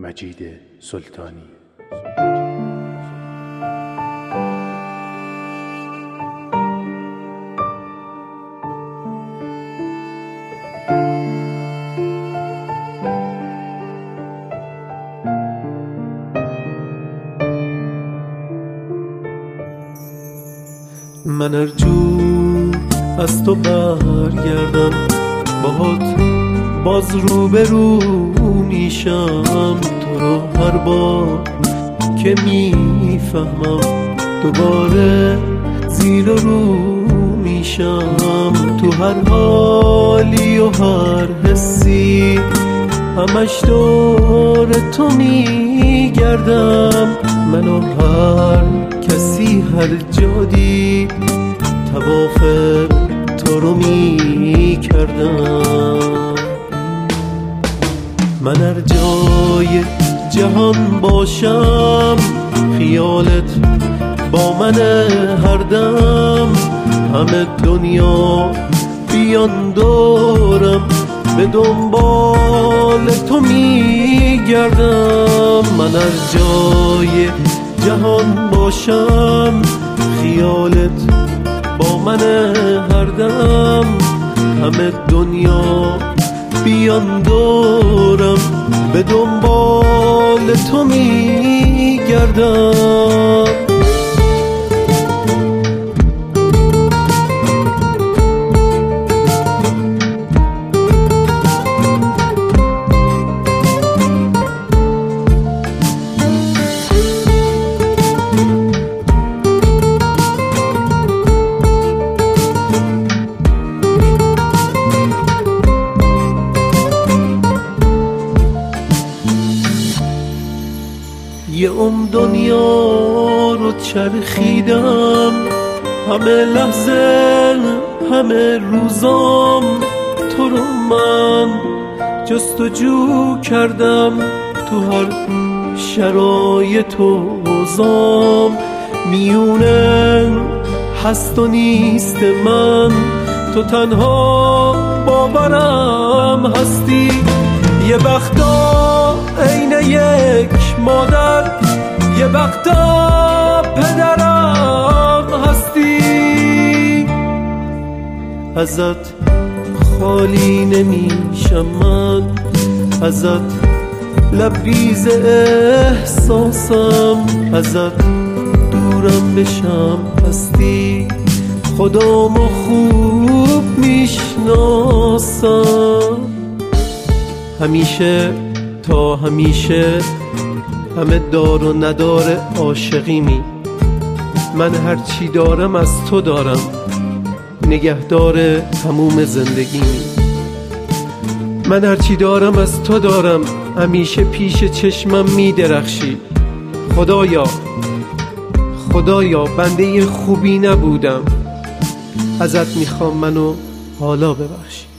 مجید سلطانی. من ارجو از تو برگردم، باهات باز روبرو میشم. تو رو هر بار که میفهمم دوباره زیر و رو میشم. تو هر حالی و هر حسی همش دور تو میگردم. منو هر کسی هر جا دید طواف تو رو میکردم. من هر جای جهان باشم خیالت با من هر دم. همه دنیا بیان دورم به دنبال تو میگردم. من هر جای جهان باشم خیالت با من هر دم. همه دنیا بیان دورم به دنبال تو میگردم. یه دنیا رو چرخیدم، همه لحظه همه روزام تو رو من جستجو کردم. تو هر شرایط و اوضاع میونه هست و نیست من. تو تنها باورم هستی. یه وقتا عین یک مادر، یه وقتا پدرم هستی. ازت خالی نمیشم من، ازت لبریز احساسم. ازت دورم بشم هستی، خودمو خوب میشناسم. همیشه تا همیشه همه دار و ندار عاشقیمی. من هرچی دارم از تو دارم، نگهدار تموم زندگیمی. من هرچی دارم از تو دارم، همیشه پیش چشمم میدرخشی. خدایا بنده خوبی نبودم، ازت میخوام منو حالا ببخشی.